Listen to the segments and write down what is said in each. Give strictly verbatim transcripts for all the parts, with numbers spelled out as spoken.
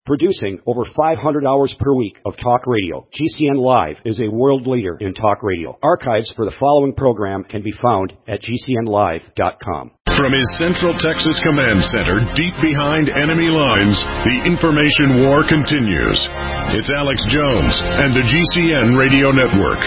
Producing over five hundred hours per week of talk radio, G C N Live is a world leader in talk radio. Archives for the following program can be found at G C N live dot com. From his Central Texas Command Center, deep behind enemy lines, the information war continues. It's Alex Jones and the G C N Radio Network.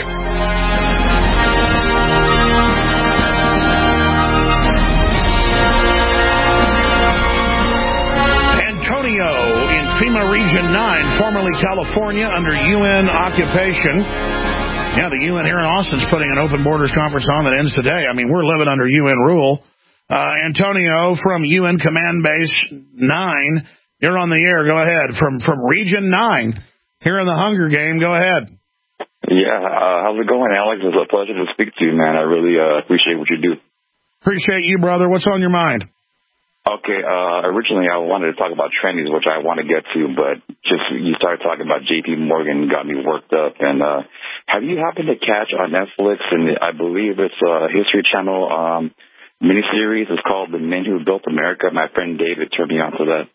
Antonio in FEMA Region nine, formerly California, under U N occupation. Yeah, the U N here in Austin's putting an open borders conference on that ends today. I mean, we're living under U N rule. Uh, Antonio from U N Command Base nine, you're on the air. Go ahead. From from Region nine, here in the Hunger Game. Go ahead. Yeah, uh, how's it going, Alex? It's a pleasure to speak to you, man. I really uh, appreciate what you do. Appreciate you, brother. What's on your mind? Okay, uh, originally I wanted to talk about trendies, which I want to get to, but just you started talking about J P Morgan, got me worked up. And uh, have you happened to catch on Netflix, and I believe it's a History Channel um, miniseries, it's called The Men Who Built America? My friend David turned me on to that.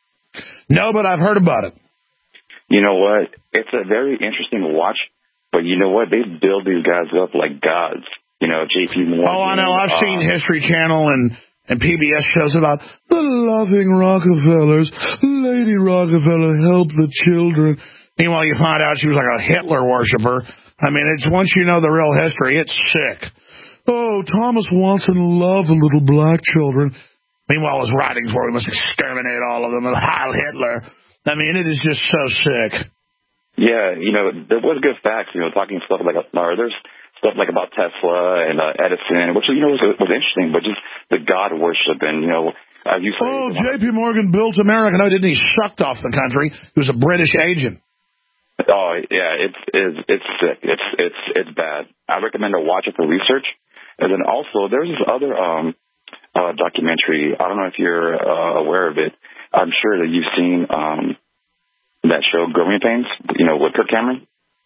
No, but I've heard about it. You know what? It's a very interesting watch, but you know what? They build these guys up like gods. You know, J P Morgan. Oh, I know. I've um, seen History Channel and, and P B S shows about the loving Rockefellers. Lady Rockefeller helped the children. Meanwhile, you find out she was like a Hitler worshiper. I mean, it's once you know the real history, it's sick. Oh, Thomas Watson loved the little black children. Meanwhile, his writings were we must exterminate all of them and Heil Hitler. I mean, it is just so sick. Yeah, you know, there was good facts, you know, talking stuff like, or there's stuff like about Tesla and uh, Edison, which, you know, was, was interesting, but just the God worship and, you know, as you say. Oh, J P Morgan built America. No, didn't he? Sucked off the country. He was a British agent. Oh, yeah, it's, it's, it's sick. It's, it's, it's bad. I recommend to watch it for research. And then also, there's this other um, uh, documentary. I don't know if you're uh, aware of it. I'm sure that you've seen um, that show, Growing Pains, you know, with Kirk Cameron.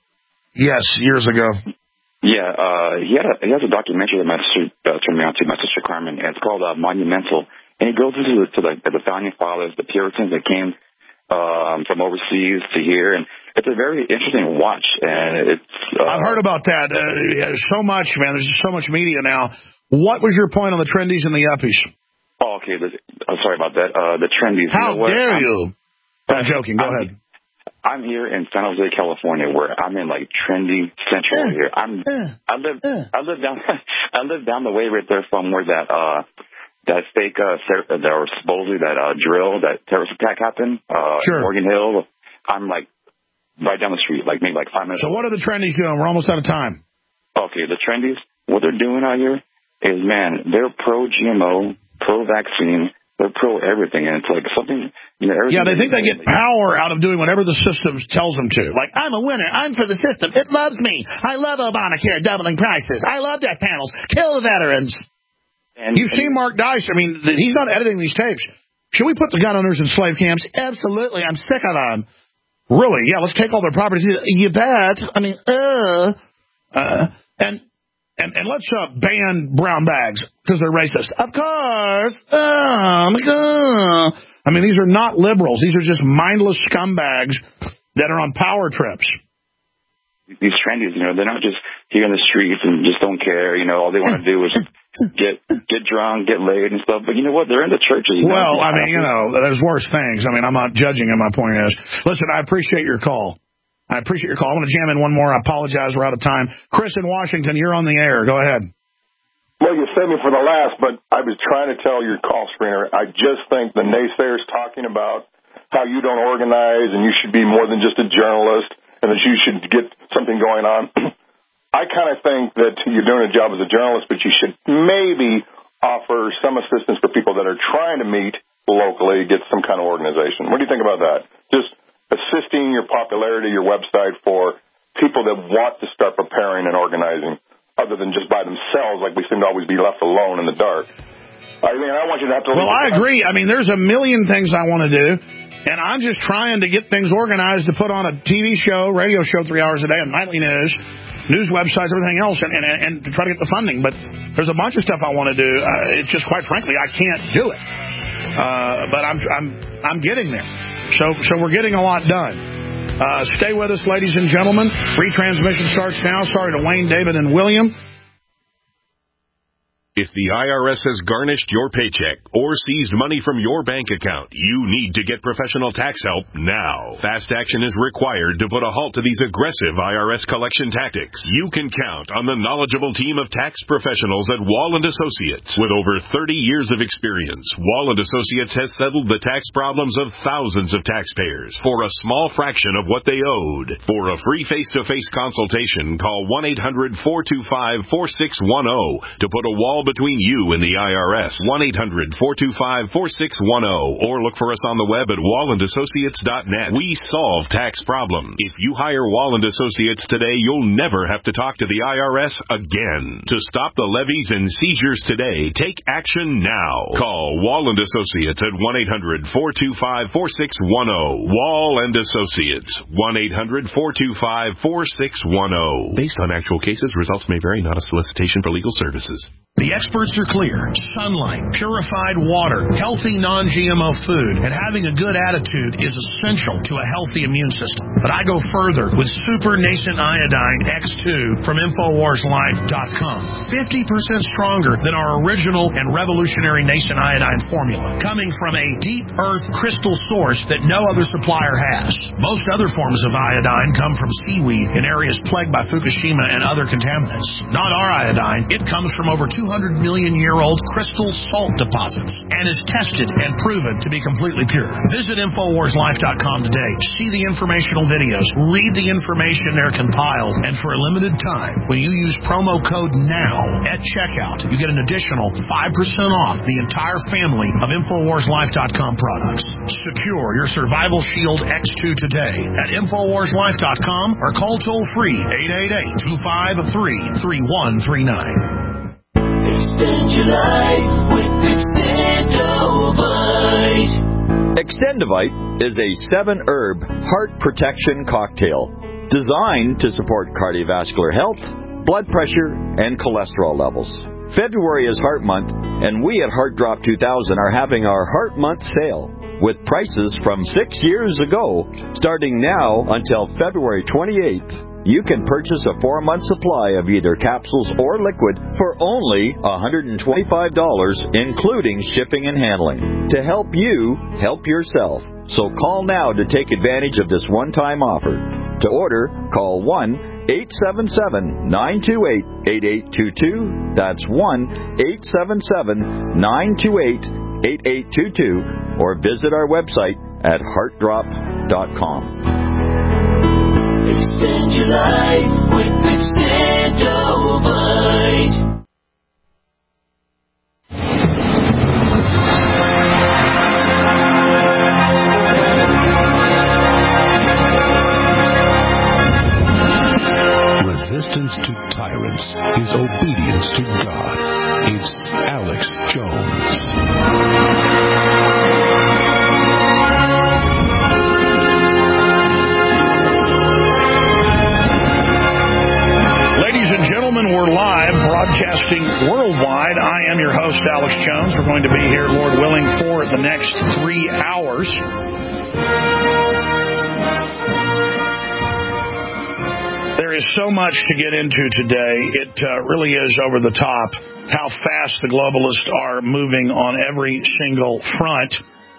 Yes, years ago. Yeah, uh, he had a, he has a documentary that my sister uh, turned me on to, my sister Carmen, and it's called uh, Monumental. And he goes into the, to the, the founding fathers, the Puritans that came um, from overseas to here, and it's a very interesting watch. And it's uh, I've heard about that uh, so much, man. There's so much media now. What was your point on the trendies and the yuppies? Oh, okay. The, I'm sorry about that. Uh, the trendies. How you know dare I'm, you? I'm joking. Go I'm, ahead. I'm here in San Jose, California, where I'm in like trendy central uh, here. I'm uh, I live uh. I live down I live down the way right there from where that uh that fake uh ser- that or supposedly that uh drill that terrorist attack happened. Uh sure. Morgan Hill. I'm like right down the street, like maybe like five minutes. So away. what are the trendies doing? We're almost out of time. Okay, the trendies, what they're doing out here is, man, they're pro G M O, pro vaccine, they're pro everything, and it's like something. You know, yeah, they think they get power out of doing whatever the system tells them to. Like, I'm a winner. I'm for the system. It loves me. I love Obamacare doubling prices. I love death panels. Kill the veterans. And, You've and, seen Mark Dice. I mean, he's not editing these tapes. Should we put the gun owners in slave camps? Absolutely. I'm sick of them. Really? Yeah, let's take all their properties. You bet. I mean, uh. uh and, and, and let's uh, ban brown bags because they're racist. Of course. Oh, my God. I mean, these are not liberals. These are just mindless scumbags that are on power trips. These trendies, you know, they're not just here in the streets and just don't care. You know, all they want to do is get get drunk, get laid and stuff. But you know what? They're in the churches. You well, know? I mean, you know, there's worse things. I mean, I'm not judging him. My point is, listen, I appreciate your call. I appreciate your call. I want to jam in one more. I apologize. We're out of time. Chris in Washington, you're on the air. Go ahead. Well, you saved me for the last, but I was trying to tell your call screener, I just think the naysayers talking about how you don't organize and you should be more than just a journalist and that you should get something going on. I kind of think that you're doing a job as a journalist, but you should maybe offer some assistance for people that are trying to meet locally, get some kind of organization. What do you think about that? Just assisting your popularity, your website for people that want to start preparing and organizing, other than just by themselves, like we seem to always be left alone in the dark. I mean, I want you to have to... Well, I agree. I mean, there's a million things I want to do, and I'm just trying to get things organized to put on a T V show, radio show three hours a day, and nightly news, news websites, everything else, and, and, and to try to get the funding. But there's a bunch of stuff I want to do. Uh, it's just, quite frankly, I can't do it. Uh, but I'm, I'm, I'm getting there. So, so we're getting a lot done. Uh, stay with us, ladies and gentlemen. Retransmission starts now. Sorry to Wayne, David, and William. If the I R S has garnished your paycheck or seized money from your bank account, you need to get professional tax help now. Fast action is required to put a halt to these aggressive I R S collection tactics. You can count on the knowledgeable team of tax professionals at Wall and Associates. With over thirty years of experience, Wall and Associates has settled the tax problems of thousands of taxpayers for a small fraction of what they owed. For a free face-to-face consultation, call one eight hundred, four two five, four six one zero to put a wall between you and the I R S. one eight hundred, four two five, four six one zero or look for us on the web at wall and associates dot net. We solve tax problems. If you hire Wall and Associates today, you'll never have to talk to the I R S again. To stop the levies and seizures today, take action now. Call Wall and Associates at one eight hundred, four two five, four six one zero. Wall and Associates, one eight hundred, four two five, four six one zero. Based on actual cases, results may vary, not a solicitation for legal services. The experts are clear. Sunlight, purified water, healthy non-G M O food, and having a good attitude is essential to a healthy immune system. But I go further with Super Nascent Iodine X two from Infowars Life dot com. fifty percent stronger than our original and revolutionary Nascent Iodine formula, coming from a deep earth crystal source that no other supplier has. Most other forms of iodine come from seaweed in areas plagued by Fukushima and other contaminants. Not our iodine. It comes from over two hundred million year old crystal salt deposits and is tested and proven to be completely pure. Visit Infowars Life dot com today. See the informational videos. Read the information they're compiled. And for a limited time, when you use promo code NOW at checkout, you get an additional five percent off the entire family of Infowars Life dot com products. Secure your Survival Shield X two today at Infowars Life dot com or call toll-free eight eight eight, two five three, three one three nine. Extend your life with Extendovite. Extendovite is a seven-herb heart protection cocktail designed to support cardiovascular health, blood pressure, and cholesterol levels. February is Heart Month, and we at Heart Drop two thousand are having our Heart Month sale with prices from six years ago, starting now until February twenty-eighth. You can purchase a four-month supply of either capsules or liquid for only one hundred twenty-five dollars, including shipping and handling, to help you help yourself. So call now to take advantage of this one-time offer. To order, call one eight seven seven, nine two eight, eight eight two two. That's one eight seven seven, nine two eight, eight eight two two, or visit our website at heart drop dot com. Extend your life with Extendovite. Resistance to tyrants is obedience to God. It's Alex Jones. Gentlemen, we're live, broadcasting worldwide. I am your host, Alex Jones. We're going to be here, Lord willing, for the next three hours. There is so much to get into today. It uh, really is over the top how fast the globalists are moving on every single front.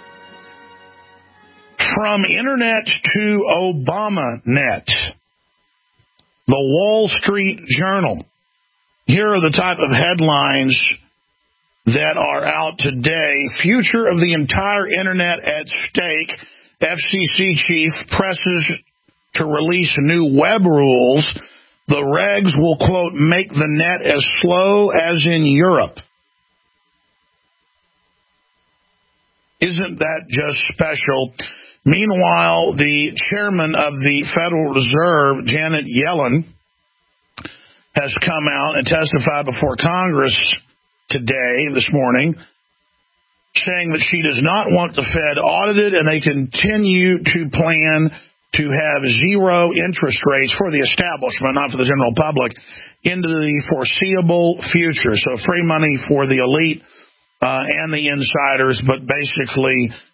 From Internet to ObamaNet. The Wall Street Journal. Here are the type of headlines that are out today. Future of the entire Internet at stake. F C C chief presses to release new web rules. The regs will, quote, make the net as slow as in Europe. Isn't that just special? Meanwhile, the chairman of the Federal Reserve, Janet Yellen, has come out and testified before Congress today, this morning, saying that she does not want the Fed audited and they continue to plan to have zero interest rates for the establishment, not for the general public, into the foreseeable future. So free money for the elite uh, and the insiders, but basically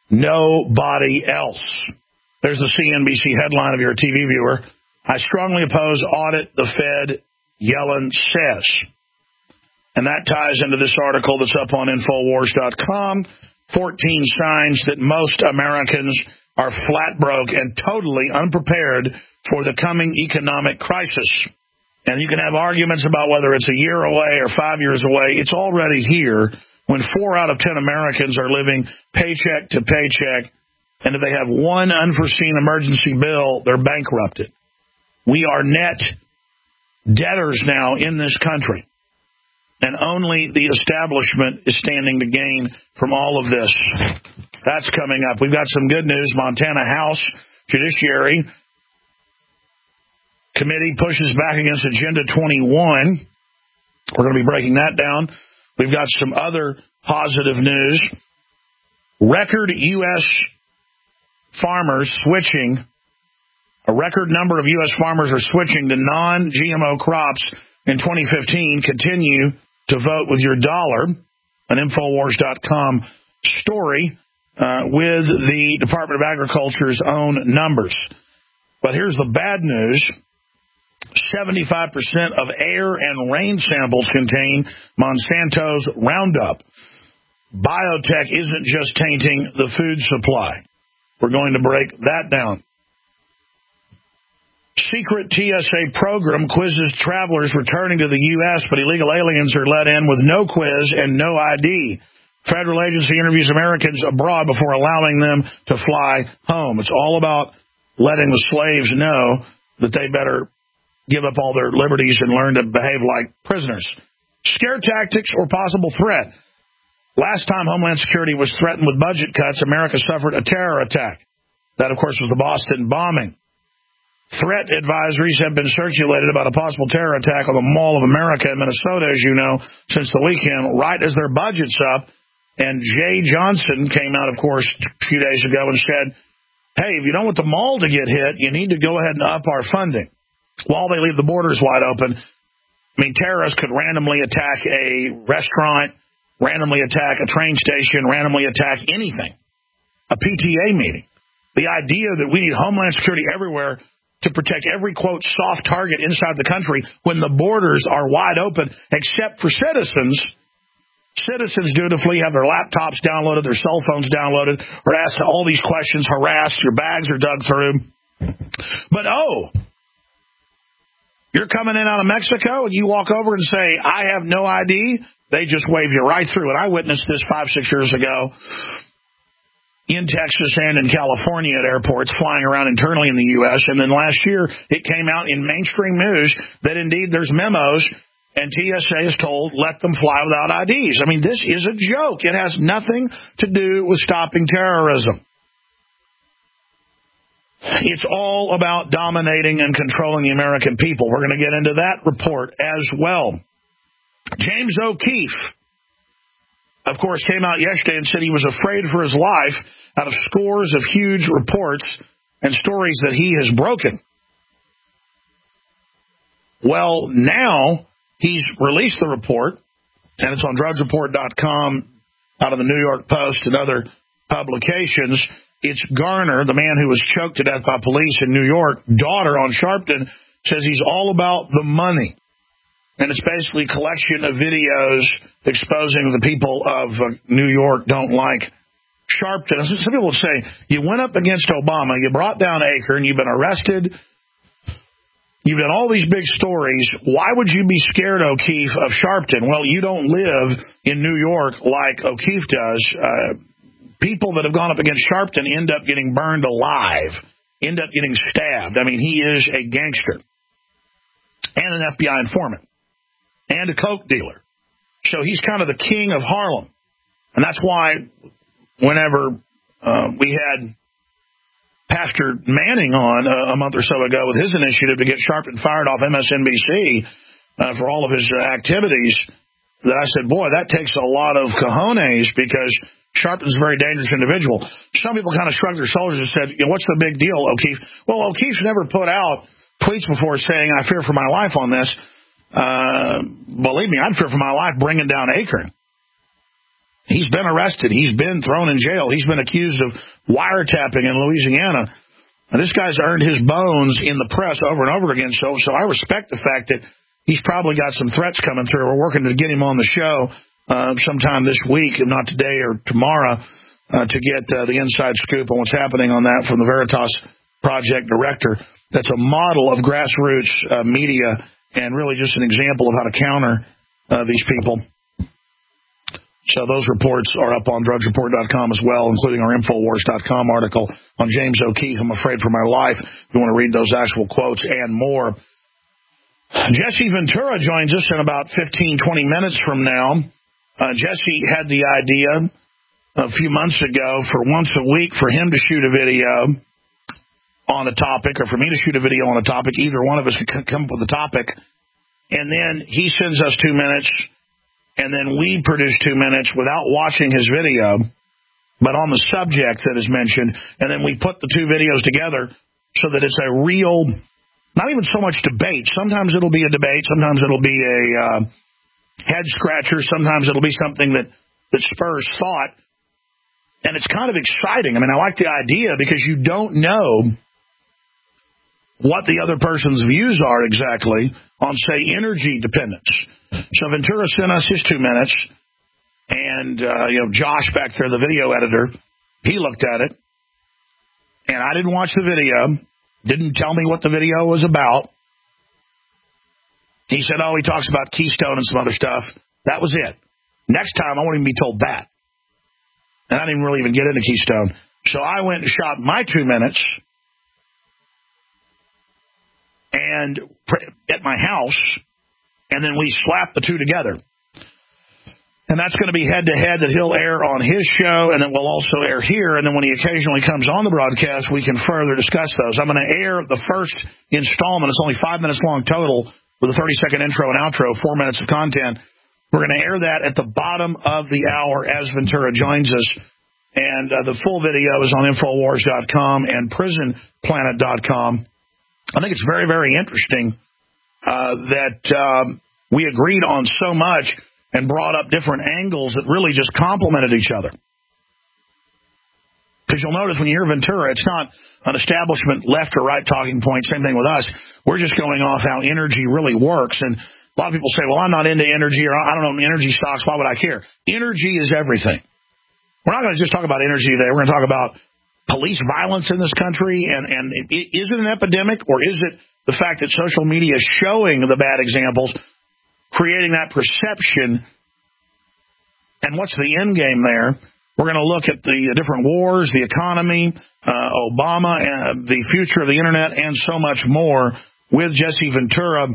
Nobody else. There's the C N B C headline if you're a T V viewer. I strongly oppose audit, the Fed, Yellen says. And that ties into this article that's up on Infowars dot com. fourteen signs that most Americans are flat broke and totally unprepared for the coming economic crisis. And you can have arguments about whether it's a year away or five years away. It's already here when four out of ten Americans are living paycheck to paycheck. And if they have one unforeseen emergency bill, they're bankrupted. We are net debtors now in this country. And only the establishment is standing to gain from all of this. That's coming up. We've got some good news. Montana House Judiciary Committee pushes back against Agenda twenty-one. We're going to be breaking that down. We've got some other positive news. Record U S farmers switching. A record number of U S farmers are switching to non-G M O crops in twenty fifteen. Continue to vote with your dollar. An Infowars dot com story uh, with the Department of Agriculture's own numbers. But here's the bad news. seventy-five percent of air and rain samples contain Monsanto's Roundup. Biotech isn't just tainting the food supply. We're going to break that down. Secret T S A program quizzes travelers returning to the U S, but illegal aliens are let in with no quiz and no I D. Federal agency interviews Americans abroad before allowing them to fly home. It's all about letting the slaves know that they better give up all their liberties and learn to behave like prisoners. Scare tactics or possible threat. Last time Homeland Security was threatened with budget cuts, America suffered a terror attack. That, of course, was the Boston bombing. Threat advisories have been circulated about a possible terror attack on the Mall of America in Minnesota, as you know, since the weekend, right as their budget's up. And Jay Johnson came out, of course, a few days ago and said, hey, if you don't want the mall to get hit, you need to go ahead and up our funding. While they leave the borders wide open, I mean, terrorists could randomly attack a restaurant, randomly attack a train station, randomly attack anything, a P T A meeting. The idea that we need Homeland Security everywhere to protect every, quote, soft target inside the country when the borders are wide open, except for citizens. Citizens dutifully have their laptops downloaded, their cell phones downloaded, are asked all these questions, harassed, your bags are dug through. But, oh, you're coming in out of Mexico and you walk over and say, I have no I D, they just wave you right through. And I witnessed this five, six years ago in Texas and in California at airports, flying around internally in the U S. And then last year, it came out in mainstream news that indeed there's memos, and T S A is told, let them fly without I Ds. I mean, this is a joke. It has nothing to do with stopping terrorism. It's all about dominating and controlling the American people. We're going to get into that report as well. James O'Keefe, of course, came out yesterday and said he was afraid for his life out of scores of huge reports and stories that he has broken. Well, now he's released the report, and it's on Drudge Report dot com, out of the New York Post and other publications. It's Garner, the man who was choked to death by police in New York, daughter on Sharpton, says he's all about the money. And it's basically a collection of videos exposing the people of uh, New York don't like Sharpton. Some people would say, you went up against Obama, you brought down Aker, and you've been arrested. You've done all these big stories. Why would you be scared, O'Keefe, of Sharpton? Well, you don't live in New York like O'Keefe does. Uh, people that have gone up against Sharpton end up getting burned alive, end up getting stabbed. I mean, he is a gangster and an F B I informant and a coke dealer. So he's kind of the king of Harlem. And that's why whenever uh, we had Pastor Manning on a, a month or so ago with his initiative to get Sharpton fired off M S N B C uh, for all of his uh, activities, that I said, boy, that takes a lot of cojones, because Sharpton's a very dangerous individual. Some people kind of shrugged their shoulders and said, you know, what's the big deal, O'Keefe? Well, O'Keefe's never put out tweets before saying, I fear for my life on this. Uh, believe me, I'd fear for my life bringing down Aker. He's been arrested. He's been thrown in jail. He's been accused of wiretapping in Louisiana. And this guy's earned his bones in the press over and over again. So, so I respect the fact that he's probably got some threats coming through. We're working to get him on the show uh, sometime this week, if not today or tomorrow, uh, to get uh, the inside scoop on what's happening on that from the Veritas Project director. That's a model of grassroots uh, media and really just an example of how to counter uh, these people. So those reports are up on drugs report dot com as well, including our Infowars dot com article on James O'Keefe, I'm Afraid for My Life. If you want to read those actual quotes and more. Jesse Ventura joins us in about fifteen, twenty minutes from now. Uh, Jesse had the idea a few months ago for once a week for him to shoot a video on a topic, or for me to shoot a video on a topic. Either one of us could come up with a topic, and then he sends us two minutes, and then we produce two minutes without watching his video, but on the subject that is mentioned, and then we put the two videos together so that it's a real, not even so much debate. Sometimes it'll be a debate. Sometimes it'll be a uh, head-scratcher. Sometimes it'll be something that, that spurs thought, and it's kind of exciting. I mean, I like the idea because you don't know what the other person's views are exactly on, say, energy dependence. So Ventura sent us his two minutes, and, uh, you know, Josh back there, the video editor, he looked at it, and I didn't watch the video, didn't tell me what the video was about. He said, oh, he talks about Keystone and some other stuff. That was it. Next time, I won't even be told that. And I didn't really even get into Keystone. So I went and shot my two minutes and at my house, and then we slapped the two together. And that's going to be head-to-head that he'll air on his show, and then we'll also air here. And then when he occasionally comes on the broadcast, we can further discuss those. I'm going to air the first installment. It's only five minutes long total with a thirty-second intro and outro, four minutes of content. We're going to air that at the bottom of the hour as Ventura joins us. And uh, the full video is on Infowars dot com and Prison Planet dot com. I think it's very, very interesting uh, that um, we agreed on so much and brought up different angles that really just complemented each other. Because you'll notice when you hear Ventura, it's not an establishment left or right talking point. Same thing with us. We're just going off how energy really works. And a lot of people say, well, I'm not into energy, or I don't know energy stocks. Why would I care? Energy is everything. We're not going to just talk about energy today. We're going to talk about police violence in this country. And, and is it an epidemic, or is it the fact that social media is showing the bad examples, creating that perception? And what's the end game there? We're going to look at the different wars, the economy, uh, Obama, and the future of the Internet, and so much more with Jesse Ventura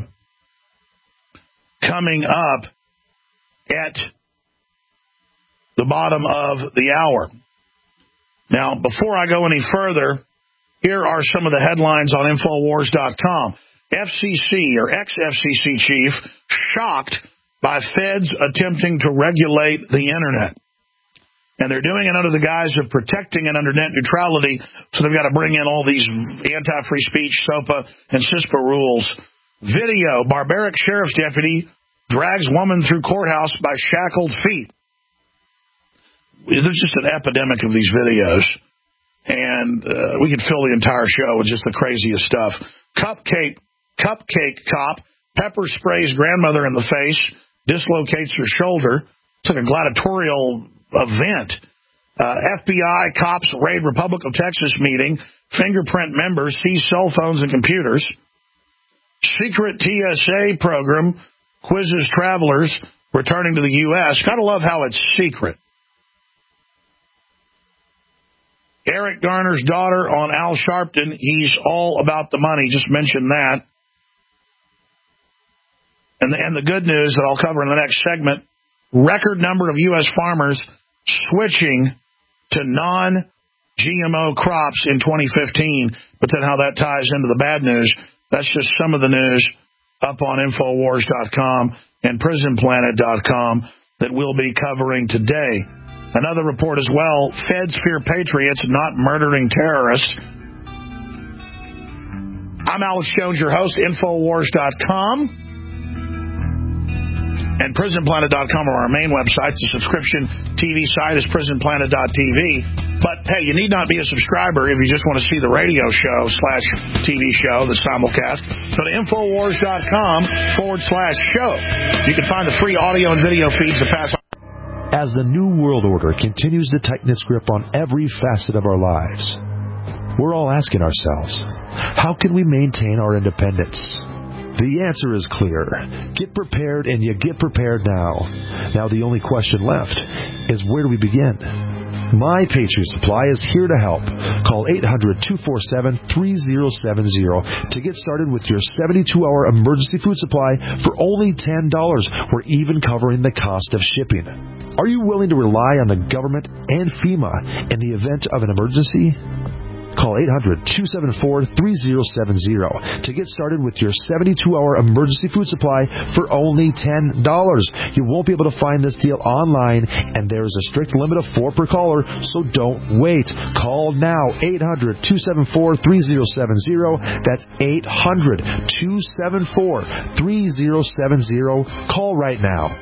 coming up at the bottom of the hour. Now, before I go any further, here are some of the headlines on Infowars dot com. F C C, or ex-F C C chief, shocked by feds attempting to regulate the Internet. And they're doing it under the guise of protecting it under net neutrality, so they've got to bring in all these anti-free speech, SOPA, and CISPA rules. Video, barbaric sheriff's deputy drags woman through courthouse by shackled feet. There's just an epidemic of these videos, and uh, we could fill the entire show with just the craziest stuff. Cupcake, cupcake cop pepper sprays grandmother in the face, dislocates her shoulder. It's like a gladiatorial event. Uh, F B I cops raid Republic of Texas meeting. Fingerprint members seize cell phones and computers. Secret T S A program quizzes travelers returning to the U S Gotta love how it's secret. Eric Garner's daughter on Al Sharpton. He's all about the money. Just mentioned that. And the, and the good news that I'll cover in the next segment, record number of U S farmers switching to non-G M O crops in twenty fifteen. But then how that ties into the bad news, that's just some of the news up on Infowars dot com and Prison Planet dot com that we'll be covering today. Another report as well, feds fear patriots, not murdering terrorists. I'm Alex Jones, your host, Infowars dot com. And prison planet dot com are our main websites. The subscription T V site is prison planet dot t v. But, hey, you need not be a subscriber if you just want to see the radio show slash T V show, the simulcast. Go to Infowars dot com forward slash show. You can find the free audio and video feeds that pass on. As the New World Order continues to tighten its grip on every facet of our lives, we're all asking ourselves, how can we maintain our independence? The answer is clear. Get prepared, and you get prepared now. Now the only question left is, where do we begin? My Patriot Supply is here to help. Call eight hundred, two four seven, three zero seven zero to get started with your seventy-two hour emergency food supply for only ten dollars. We're even covering the cost of shipping. Are you willing to rely on the government and FEMA in the event of an emergency? Call eight hundred, two seven four, three zero seven zero to get started with your seventy-two hour emergency food supply for only ten dollars. You won't be able to find this deal online, and there is a strict limit of four per caller, so don't wait. Call now, eight hundred, two seven four, three zero seven zero. That's eight hundred, two seven four, three zero seven zero. Call right now.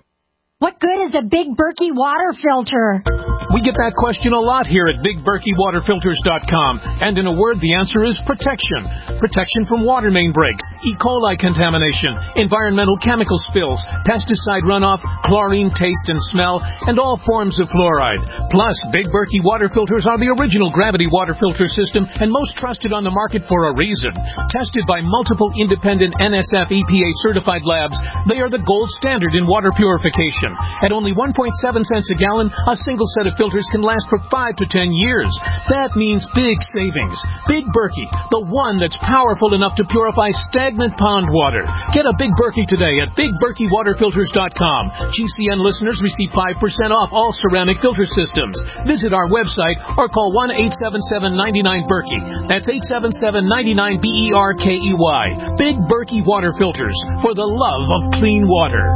What good is a Big Berkey water filter? We get that question a lot here at Big Berkey Water Filters dot com. And in a word, the answer is protection. Protection from water main breaks, E. coli contamination, environmental chemical spills, pesticide runoff, chlorine taste and smell, and all forms of fluoride. Plus, Big Berkey water filters are the original gravity water filter system and most trusted on the market for a reason. Tested by multiple independent N S F E P A certified labs, they are the gold standard in water purification. At only one point seven cents a gallon, a single set of filters can last for five to ten years. That means big savings. Big Berkey, the one that's powerful enough to purify stagnant pond water. Get a Big Berkey today at Big Berkey Water Filters dot com. G C N listeners receive five percent off all ceramic filter systems. Visit our website or call one eight seven seven, nine nine, Berkey. That's eight seven seven, nine nine, B E R K E Y. Big Berkey Water Filters, for the love of clean water.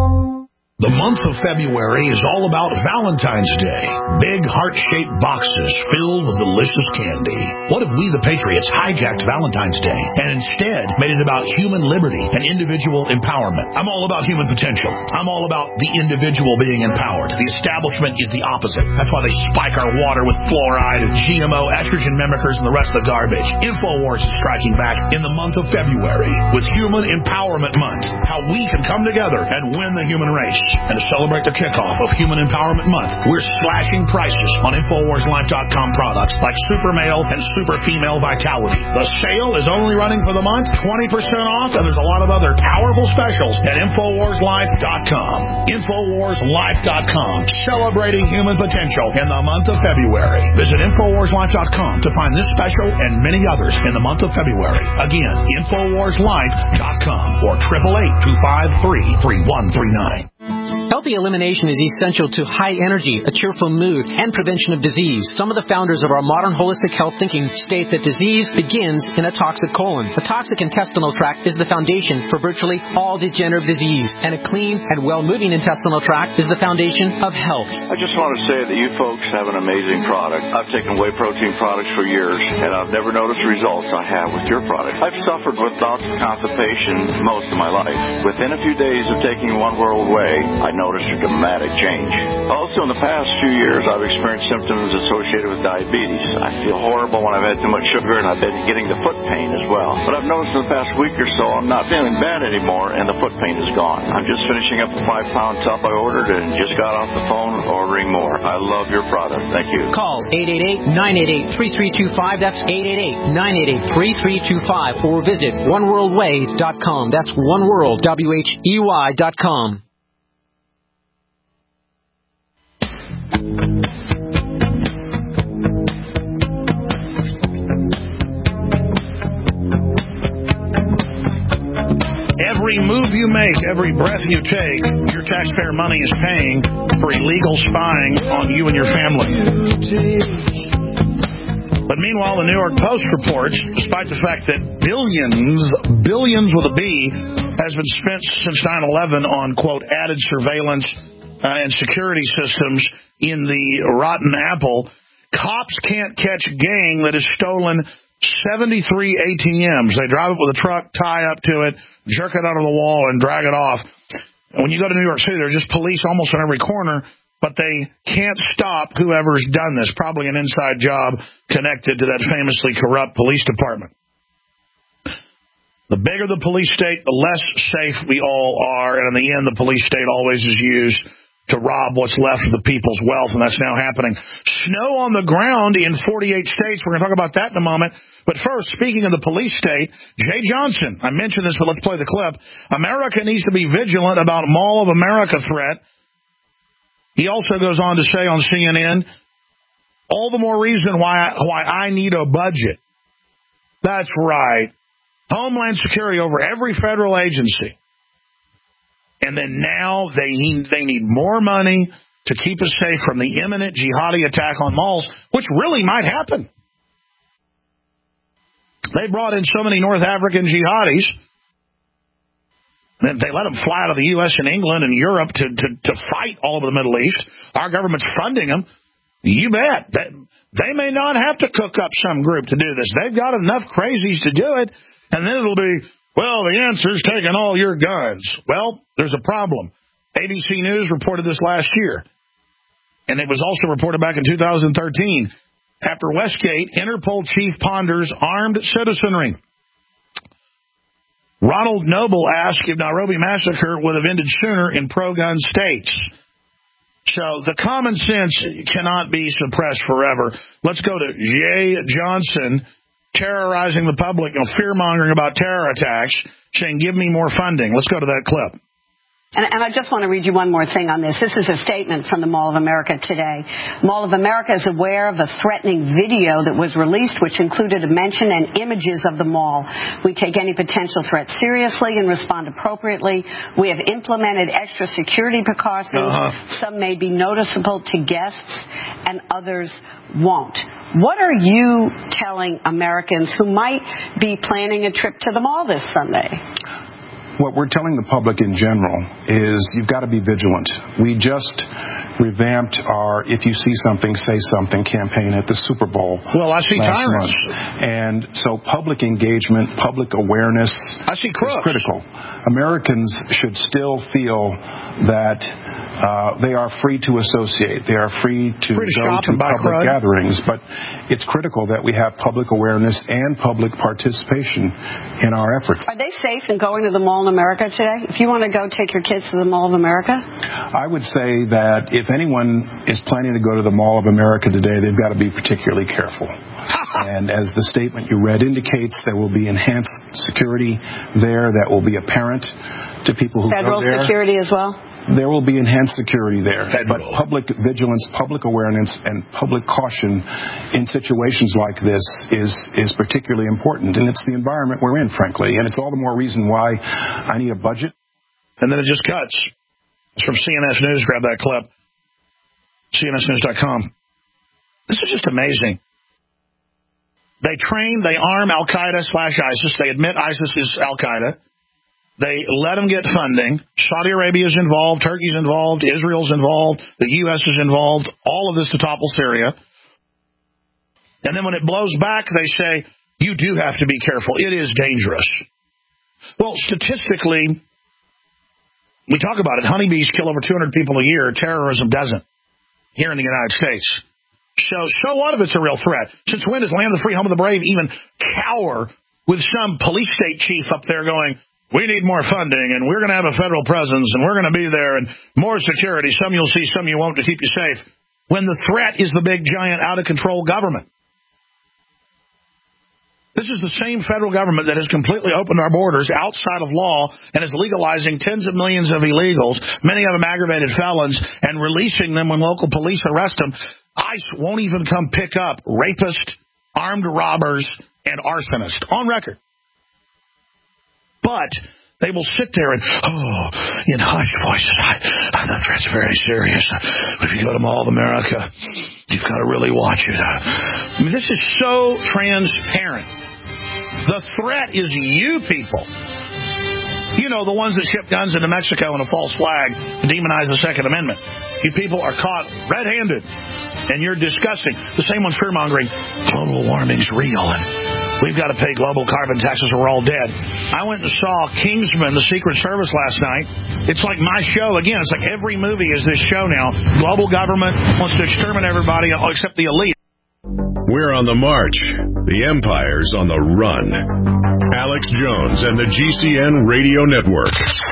The month of February is all about Valentine's Day. Big heart-shaped boxes filled with delicious candy. What if we, the Patriots, hijacked Valentine's Day and instead made it about human liberty and individual empowerment? I'm all about human potential. I'm all about the individual being empowered. The establishment is the opposite. That's why they spike our water with fluoride and G M O, estrogen mimickers, and the rest of the garbage. InfoWars is striking back in the month of February with Human Empowerment Month. How we can come together and win the human race. And to celebrate the kickoff of Human Empowerment Month, we're slashing prices on Infowars Life dot com products like Super Male and Super Female Vitality. The sale is only running for the month, twenty percent off, and there's a lot of other powerful specials at Infowars Life dot com. Infowars Life dot com, celebrating human potential in the month of February. Visit Infowars Life dot com to find this special and many others in the month of February. Again, Infowars Life dot com or eight eight eight, two five three, three one three nine. Healthy elimination is essential to high energy, a cheerful mood, and prevention of disease. Some of the founders of our modern holistic health thinking state that disease begins in a toxic colon. A toxic intestinal tract is the foundation for virtually all degenerative disease, and a clean and well-moving intestinal tract is the foundation of health. I just want to say that you folks have an amazing product. I've taken whey protein products for years, and I've never noticed the results I have with your product. I've suffered with bouts of constipation most of my life. Within a few days of taking One World Whey, I noticed a dramatic change. Also, in the past few years, I've experienced symptoms associated with diabetes. I feel horrible when I've had too much sugar, and I've been getting the foot pain as well. But I've noticed in the past week or so, I'm not feeling bad anymore, and the foot pain is gone. I'm just finishing up a five-pound tub I ordered and just got off the phone ordering more. I love your product. Thank you. Call eight eight eight, nine eight eight, three three two five. That's eight eight eight, nine eight eight, three three two five. Or visit one world whey dot com. That's oneworld, W H E Y dot com. Every move you make, every breath you take, your taxpayer money is paying for illegal spying on you and your family. But meanwhile, the New York Post reports, despite the fact that billions, billions with a B, has been spent since nine eleven on, quote, added surveillance uh, and security systems in the rotten apple, cops can't catch a gang that has stolen seventy-three A T Ms. They drive it with a truck, tie up to it, jerk it out of the wall, and drag it off. And when you go to New York City, there's just police almost on every corner, but they can't stop whoever's done this, probably an inside job connected to that famously corrupt police department. The bigger the police state, the less safe we all are, and in the end, the police state always is used to rob what's left of the people's wealth, and that's now happening. Snow on the ground in forty-eight states. We're going to talk about that in a moment. But first, speaking of the police state, Jay Johnson, I mentioned this, but let's play the clip. America needs to be vigilant about Mall of America threat. He also goes on to say on C N N, all the more reason why I, why I need a budget. That's right. Homeland Security over every federal agency. And then now they need, they need more money to keep us safe from the imminent jihadi attack on malls, which really might happen. They brought in so many North African jihadis that they let them fly out of the U S and England and Europe to, to, to fight all over the Middle East. Our government's funding them. You bet. They, they may not have to cook up some group to do this. They've got enough crazies to do it, and then it'll be, well, the answer's taking all your guns. Well, there's a problem. A B C News reported this last year, and it was also reported back in two thousand thirteen. After Westgate, Interpol chief ponders armed citizenry. Ronald Noble asked if Nairobi massacre would have ended sooner in pro-gun states. So the common sense cannot be suppressed forever. Let's go to Jay Johnson, terrorizing the public, you know, fear-mongering about terror attacks, saying, give me more funding. Let's go to that clip. And, and I just want to read you one more thing on this. This is a statement from the Mall of America today. Mall of America is aware of a threatening video that was released, which included a mention and images of the mall. We take any potential threat seriously and respond appropriately. We have implemented extra security precautions. Uh-huh. Some may be noticeable to guests, and others won't. What are you telling Americans who might be planning a trip to the mall this Sunday? What we're telling the public in general is you've got to be vigilant. We just revamped our If You See Something, Say Something campaign at the Super Bowl. Well, I see last tyrants. month. And so public engagement, public awareness I see crooks. is critical. Americans should still feel that uh, they are free to associate. They are free to free to go to public gatherings. But it's critical that we have public awareness and public participation in our efforts. Are they safe in going to the Mall of America today? If you want to go take your kids to the Mall of America? I would say that if anyone is planning to go to the Mall of America today, they've got to be particularly careful. And as the statement you read indicates, there will be enhanced security there that will be apparent to people who Federal go there. Federal security as well? There will be enhanced security there. Federal. But public vigilance, public awareness, and public caution in situations like this is, is particularly important. And it's the environment we're in, frankly. And it's all the more reason why I need a budget. And then it just cuts. It's from C N S News. Grab that clip. C N S news dot com. This is just amazing. They train, they arm Al-Qaeda slash ISIS. They admit ISIS is Al-Qaeda. They let them get funding. Saudi Arabia is involved. Turkey's involved. Israel's involved. The U S is involved. All of this to topple Syria. And then when it blows back, they say, you do have to be careful. It is dangerous. Well, statistically, we talk about it. Honeybees kill over two hundred people a year. Terrorism doesn't here in the United States. So, so what if it's a real threat? Since when does Land of the Free, Home of the Brave even cower with some police state chief up there going, we need more funding, and we're going to have a federal presence, and we're going to be there, and more security. Some you'll see, some you won't, to keep you safe. When the threat is the big, giant, out-of-control government. This is the same federal government that has completely opened our borders outside of law and is legalizing tens of millions of illegals, many of them aggravated felons, and releasing them when local police arrest them. ICE won't even come pick up rapists, armed robbers, and arsonists. On record. But they will sit there and, oh, in hushed voices, I, I know threat's very serious. If you go to Mall of America, you've got to really watch it. I mean, this is so transparent. The threat is you people. You know, the ones that ship guns into Mexico in a false flag to demonize the Second Amendment. You people are caught red-handed, and you're disgusting. The same one's fear-mongering. Global warming's real, and we've got to pay global carbon taxes or we're all dead. I went and saw Kingsman, the Secret Service last night. It's like my show. Again, it's like every movie is this show now. Global government wants to exterminate everybody except the elite. We're on the march. The empire's on the run. Alex Jones and the G C N Radio Network.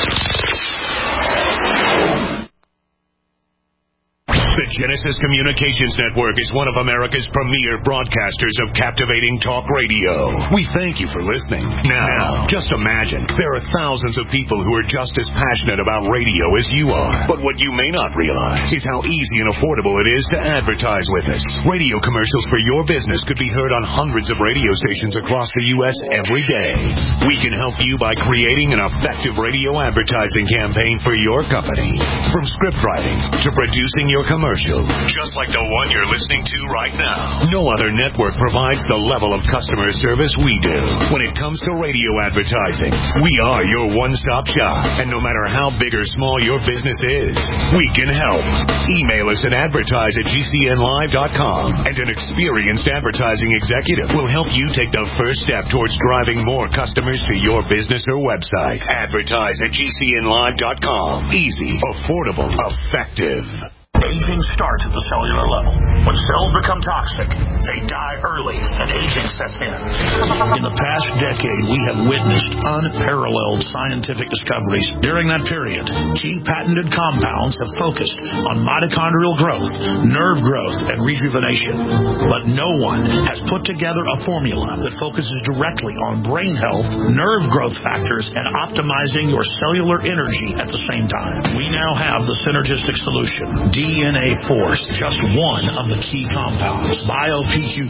The Genesis Communications Network is one of America's premier broadcasters of captivating talk radio. We thank you for listening. Now, just imagine, there are thousands of people who are just as passionate about radio as you are. But what you may not realize is how easy and affordable it is to advertise with us. Radio commercials for your business could be heard on hundreds of radio stations across the U S every day. We can help you by creating an effective radio advertising campaign for your company. From script writing to producing your commercial. Just like the one you're listening to right now. No other network provides the level of customer service we do. When it comes to radio advertising, we are your one-stop shop. And no matter how big or small your business is, we can help. Email us at advertise at G C N live dot com. And an experienced advertising executive will help you take the first step towards driving more customers to your business or website. Advertise at G C N live dot com. Easy, affordable, effective. Aging starts at the cellular level. When cells become toxic, they die early and aging sets in. In the past decade, we have witnessed unparalleled scientific discoveries. During that period, key patented compounds have focused on mitochondrial growth, nerve growth, and rejuvenation. But no one has put together a formula that focuses directly on brain health, nerve growth factors, and optimizing your cellular energy at the same time. We now have the synergistic solution. D N A Force, just one of the key compounds. BioPQ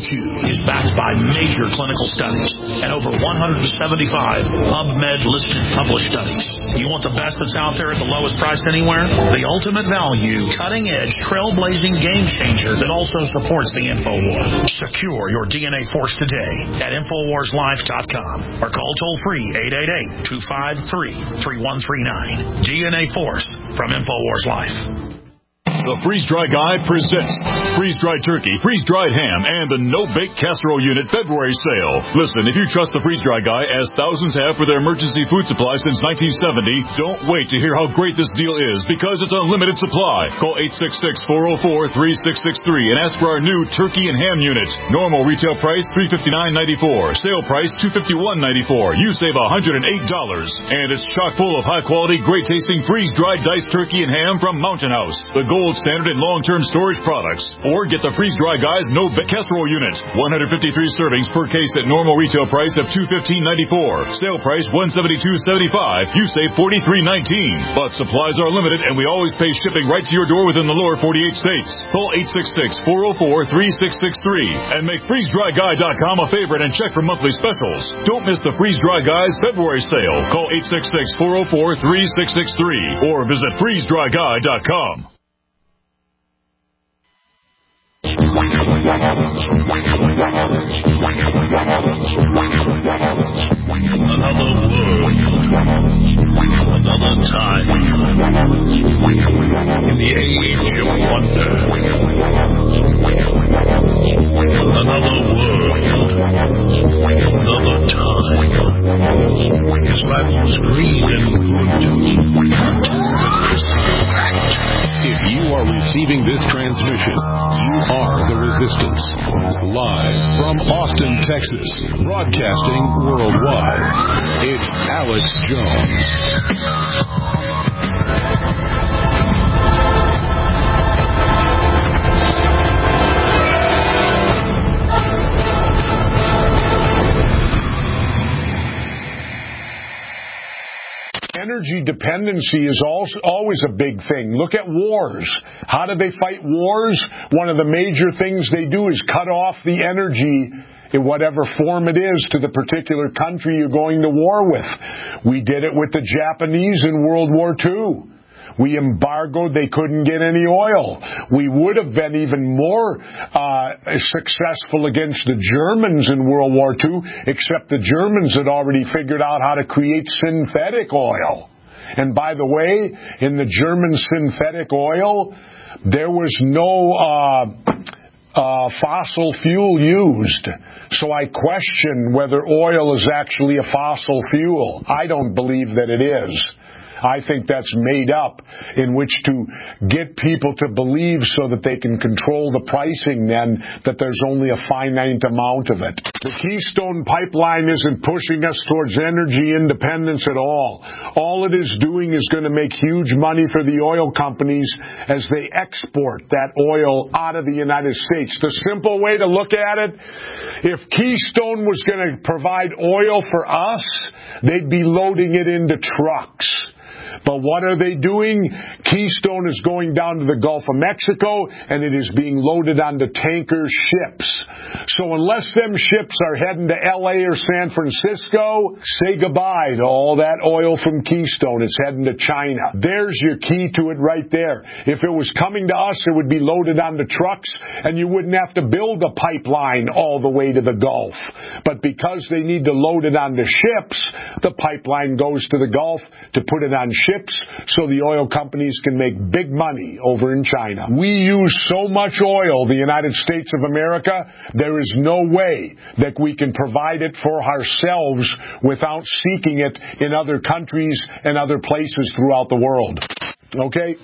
is backed by major clinical studies and over one hundred seventy-five PubMed-listed published studies. You want the best that's out there at the lowest price anywhere? The ultimate value, cutting-edge, trailblazing game changer that also supports the InfoWar. Secure your D N A Force today at Infowars Life dot com or call toll-free eight eight eight, two five three, three one three nine. D N A Force from InfoWars Life. The Freeze-Dry Guy presents freeze-dried turkey, freeze-dried ham, and the no-bake casserole unit February sale. Listen, if you trust the Freeze-Dry Guy, as thousands have for their emergency food supply since nineteen seventy, don't wait to hear how great this deal is, because it's unlimited supply. Call eight six six, four oh four, three six six three and ask for our new turkey and ham unit. Normal retail price three hundred fifty-nine dollars and ninety-four cents. Sale price two hundred fifty-one dollars and ninety-four cents. You save one hundred eight dollars. And it's chock full of high-quality, great-tasting freeze-dried diced turkey and ham from Mountain House, the gold standard in long-term storage products. Or get the Freeze-Dry Guy's no-bake casserole unit. one hundred fifty-three servings per case at normal retail price of two hundred fifteen dollars and ninety-four cents. Sale price one hundred seventy-two dollars and seventy-five cents. You save forty-three dollars and nineteen cents. But supplies are limited, and we always pay shipping right to your door within the lower forty-eight states. Call eight six six, four oh four, three six six three and make freeze dry guy dot com a favorite and check for monthly specials. Don't miss the Freeze-Dry Guy's February sale. Call eight six six, four oh four, three six six three or visit freeze dry guy dot com. Another world, another time, in the age of wonder. Another world, another time. His life was green and good, the Christmas pact. If you are receiving this transmission, you are the Resistance. Live from Austin, Texas, broadcasting worldwide, it's Alex Jones. Energy dependency is also always a big thing. Look at wars. How do they fight wars? One of the major things they do is cut off the energy in whatever form it is to the particular country you're going to war with. We did it with the Japanese in World War Two. We embargoed, they couldn't get any oil. We would have been even more uh, successful against the Germans in World War Two, except the Germans had already figured out how to create synthetic oil. And by the way, in the German synthetic oil, there was no uh, uh, fossil fuel used. So I question whether oil is actually a fossil fuel. I don't believe that it is. I think that's made up in which to get people to believe so that they can control the pricing then that there's only a finite amount of it. The Keystone Pipeline isn't pushing us towards energy independence at all. All it is doing is going to make huge money for the oil companies as they export that oil out of the United States. The simple way to look at it, if Keystone was going to provide oil for us, they'd be loading it into trucks. But what are they doing? Keystone is going down to the Gulf of Mexico, and it is being loaded onto tanker ships. So unless them ships are heading to L A or San Francisco, say goodbye to all that oil from Keystone. It's heading to China. There's your key to it right there. If it was coming to us, it would be loaded onto trucks, and you wouldn't have to build a pipeline all the way to the Gulf. But because they need to load it onto ships, the pipeline goes to the Gulf to put it on ships so the oil companies can make big money over in China. We use so much oil, the United States of America, there is no way that we can provide it for ourselves without seeking it in other countries and other places throughout the world. Okay?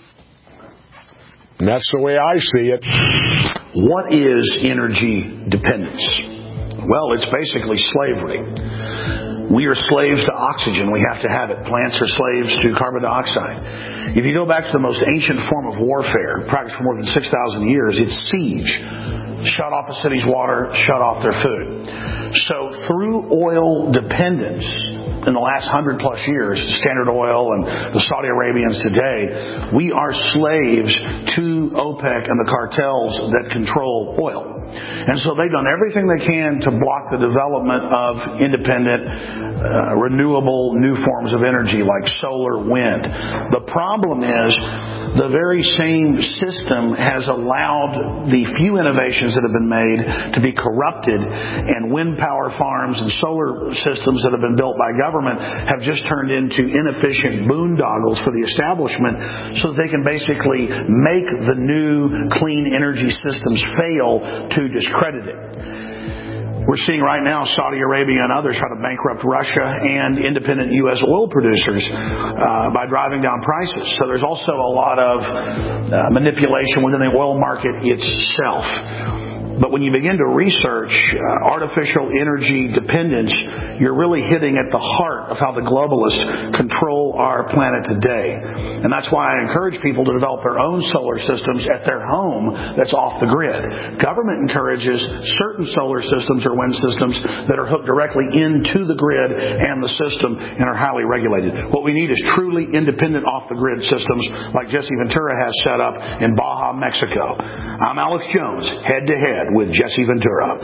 And that's the way I see it. What is energy dependence? Well, it's basically slavery. We are slaves to oxygen. We have to have it. Plants are slaves to carbon dioxide. If you go back to the most ancient form of warfare, practiced for more than six thousand years, it's siege. Shut off a city's water, shut off their food. So through oil dependence, in the last hundred plus years, Standard Oil and the Saudi Arabians today, we are slaves to OPEC and the cartels that control oil. And so they've done everything they can to block the development of independent, uh, renewable new forms of energy like solar, wind. The problem is the very same system has allowed the few innovations that have been made to be corrupted, and wind power farms and solar systems that have been built by government have just turned into inefficient boondoggles for the establishment so that they can basically make the new clean energy systems fail to discredit it. We're seeing right now Saudi Arabia and others try to bankrupt Russia and independent U S oil producers uh, by driving down prices. So there's also a lot of uh, manipulation within the oil market itself. But when you begin to research uh, artificial energy dependence, you're really hitting at the heart of how the globalists control our planet today. And that's why I encourage people to develop their own solar systems at their home that's off the grid. Government encourages certain solar systems or wind systems that are hooked directly into the grid and the system and are highly regulated. What we need is truly independent off-the-grid systems like Jesse Ventura has set up in Baja, Mexico. I'm Alex Jones, head-to-head with Jesse Ventura.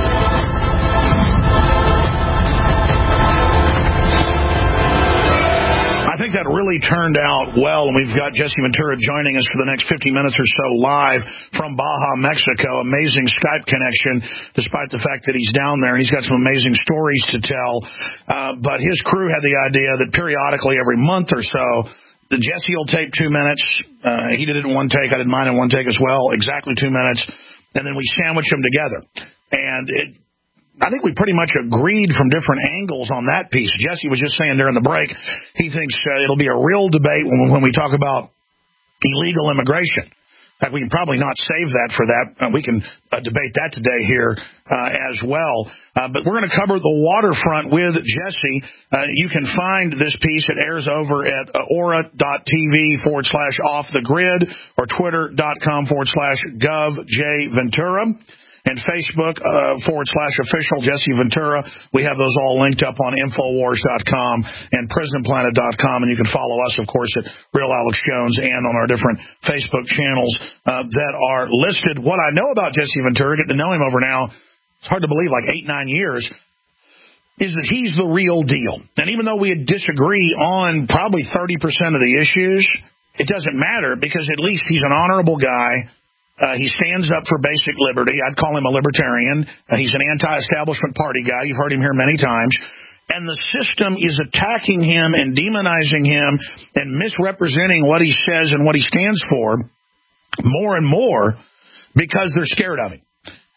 I think that really turned out well, and we've got Jesse Ventura joining us for the next fifty minutes or so live from Baja, Mexico. Amazing Skype connection, despite the fact that he's down there, and he's got some amazing stories to tell. Uh, but his crew had the idea that periodically, every month or so, the Jesse will tape two minutes. Uh, he did it in one take. I did mine in one take as well, exactly two minutes. And then we sandwich them together. And it, I think we pretty much agreed from different angles on that piece. Jesse was just saying during the break, he thinks uh, it'll be a real debate when, when we talk about illegal immigration. In fact, we can probably not save that for that. Uh, we can uh, debate that today here uh, as well. Uh, but we're going to cover the waterfront with Jesse. Uh, you can find this piece. It airs over at uh, aura.tv forward slash off the grid or twitter.com forward slash gov J Ventura. And Facebook uh, forward slash official Jesse Ventura. We have those all linked up on Infowars dot com and Prison Planet dot com. And you can follow us, of course, at Real Alex Jones and on our different Facebook channels uh, that are listed. What I know about Jesse Ventura, getting to know him over now, it's hard to believe, like eight, nine years, is that he's the real deal. And even though we disagree on probably thirty percent of the issues, it doesn't matter because at least he's an honorable guy. Uh, he stands up for basic liberty. I'd call him a libertarian. Uh, he's an anti-establishment party guy. You've heard him here many times. And the system is attacking him and demonizing him and misrepresenting what he says and what he stands for more and more because they're scared of him.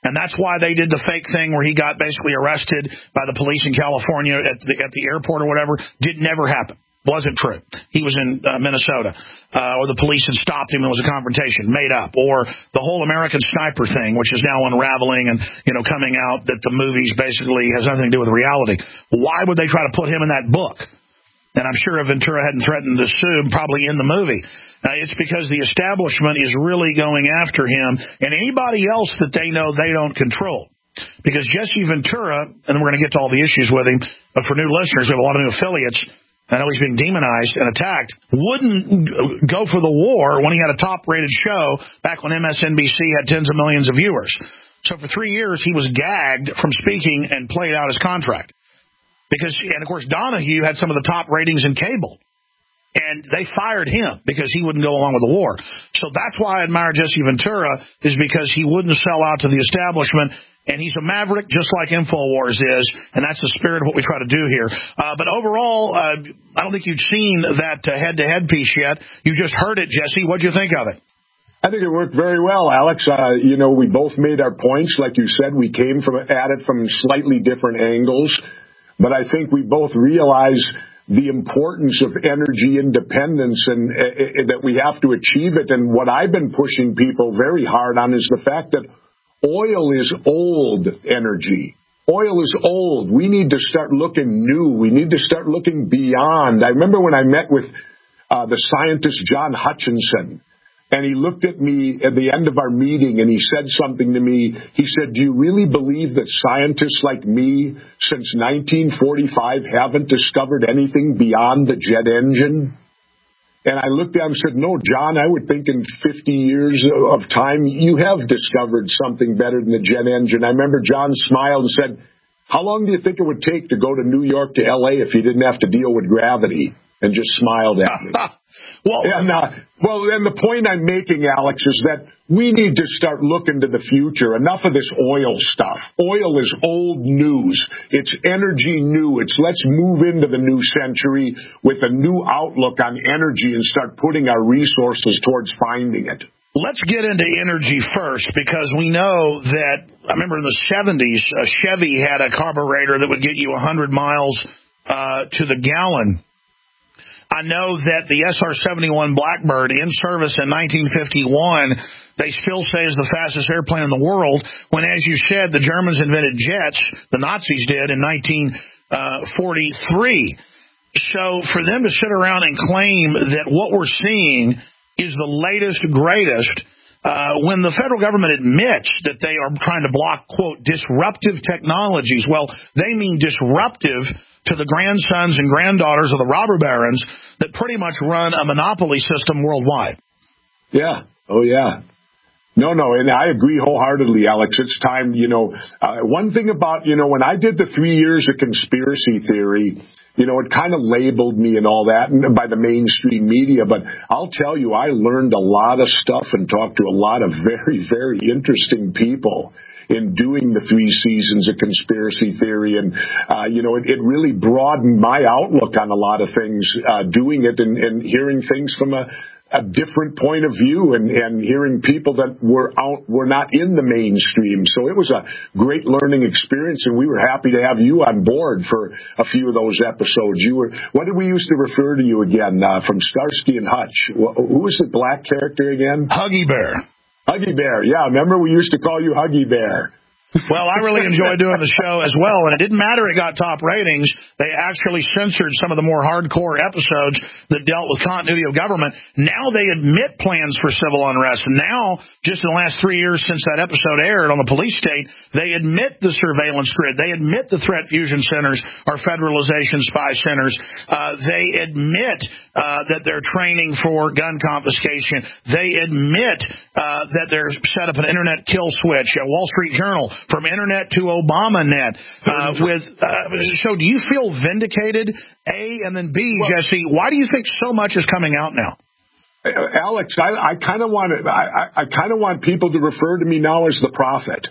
And that's why they did the fake thing where he got basically arrested by the police in California at the, at the airport or whatever. Did never happen. Wasn't true. He was in uh, Minnesota, uh, or the police had stopped him and it was a confrontation, made up. Or the whole American Sniper thing, which is now unraveling and, you know, coming out that the movies basically has nothing to do with reality. Why would they try to put him in that book? And I'm sure if Ventura hadn't threatened to sue, probably in the movie. Uh, it's because the establishment is really going after him and anybody else that they know they don't control. Because Jesse Ventura, and we're going to get to all the issues with him, but for new listeners, we have a lot of new affiliates. I know he's being demonized and attacked, wouldn't go for the war when he had a top-rated show back when M S N B C had tens of millions of viewers. So for three years, he was gagged from speaking and played out his contract. Because, and of course, Donahue had some of the top ratings in cable. And they fired him because he wouldn't go along with the war. So that's why I admire Jesse Ventura, is because he wouldn't sell out to the establishment. And he's a maverick just like InfoWars is, and that's the spirit of what we try to do here. Uh, but overall, uh, I don't think you've seen that uh, head-to-head piece yet. You just heard it, Jesse. What'd you think of it? I think it worked very well, Alex. Uh, you know, we both made our points. Like you said, we came from at it from slightly different angles. But I think we both realize the importance of energy independence and uh, that we have to achieve it. And what I've been pushing people very hard on is the fact that oil is old energy. Oil is old. We need to start looking new. We need to start looking beyond. I remember when I met with uh, the scientist John Hutchinson, and he looked at me at the end of our meeting and he said something to me. He said, do you really believe that scientists like me since nineteen forty-five haven't discovered anything beyond the jet engine? And I looked at him and said, no, John, I would think in fifty years of time, you have discovered something better than the jet engine. I remember John smiled and said, how long do you think it would take to go to New York to L A if you didn't have to deal with gravity? And just smiled at me. well, and, uh, well, and the point I'm making, Alex, is that we need to start looking to the future. Enough of this oil stuff. Oil is old news. It's energy new. It's let's move into the new century with a new outlook on energy and start putting our resources towards finding it. Let's get into energy first, because we know that, I remember in the seventies, a Chevy had a carburetor that would get you one hundred miles uh, to the gallon. I know that the S R seventy-one Blackbird, in service in nineteen fifty-one, they still say is the fastest airplane in the world, when, as you said, the Germans invented jets, the Nazis did, in nineteen forty-three. So for them to sit around and claim that what we're seeing is the latest, greatest, uh, when the federal government admits that they are trying to block, quote, disruptive technologies, well, they mean disruptive to the grandsons and granddaughters of the robber barons that pretty much run a monopoly system worldwide. Yeah. Oh, yeah. No, no, and I agree wholeheartedly, Alex. It's time, you know, uh, one thing about, you know, when I did the three years of conspiracy theory, you know, it kind of labeled me and all that by the mainstream media, but I'll tell you, I learned a lot of stuff and talked to a lot of very, very interesting people in doing the three seasons of conspiracy theory. And, uh, you know, it, it really broadened my outlook on a lot of things, uh, doing it and, and hearing things from a, a different point of view and, and hearing people that were out, were not in the mainstream. So it was a great learning experience, and we were happy to have you on board for a few of those episodes. You were, what did we used to refer to you again, uh, from Starsky and Hutch? Who was the black character again? Huggy Bear. Huggy Bear, yeah. Remember we used to call you Huggy Bear. Well, I really enjoyed doing the show as well, and it didn't matter it got top ratings. They actually censored some of the more hardcore episodes that dealt with continuity of government. Now they admit plans for civil unrest. And now, just in the last three years since that episode aired on the police state, they admit the surveillance grid. They admit the threat fusion centers are federalization spy centers. Uh, they admit uh, that they're training for gun confiscation. They admit uh, that they're set up an internet kill switch. A Wall Street Journal, from internet to ObamaNet. Uh, with uh, so, do you feel vindicated? A, and then B, well, Jesse, why do you think so much is coming out now? Alex, I, I kind of want to. I, I kind of want people to refer to me now as the prophet.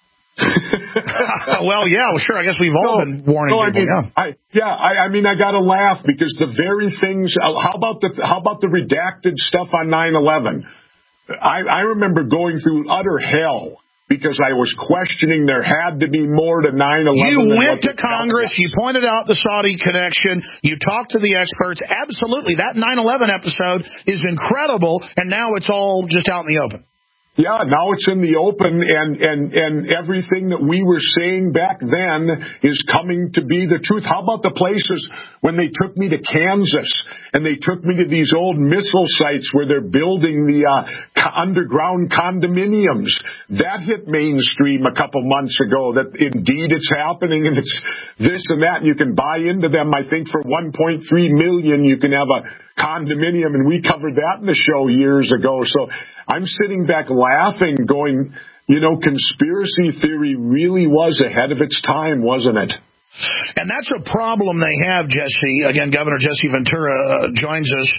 Well, yeah, well, sure. I guess we've all no, been warning no, people. I mean, yeah, I, yeah. I, I mean, I got to laugh because the very things. How about the how about the redacted stuff on nine eleven? I, I remember going through utter hell because I was questioning there had to be more to nine eleven. You went to Congress. You pointed out the Saudi connection. You talked to the experts. Absolutely. That nine eleven episode is incredible, and now it's all just out in the open. Yeah, now it's in the open, and, and, and everything that we were saying back then is coming to be the truth. How about the places when they took me to Kansas and they took me to these old missile sites where they're building the uh, underground condominiums? That hit mainstream a couple months ago, that indeed it's happening, and it's this and that, and you can buy into them. I think for one point three million dollars you can have a condominium, and we covered that in the show years ago. So I'm sitting back laughing, going, you know, conspiracy theory really was ahead of its time, wasn't it? And that's a problem they have, Jesse. Again, Governor Jesse Ventura uh, joins us.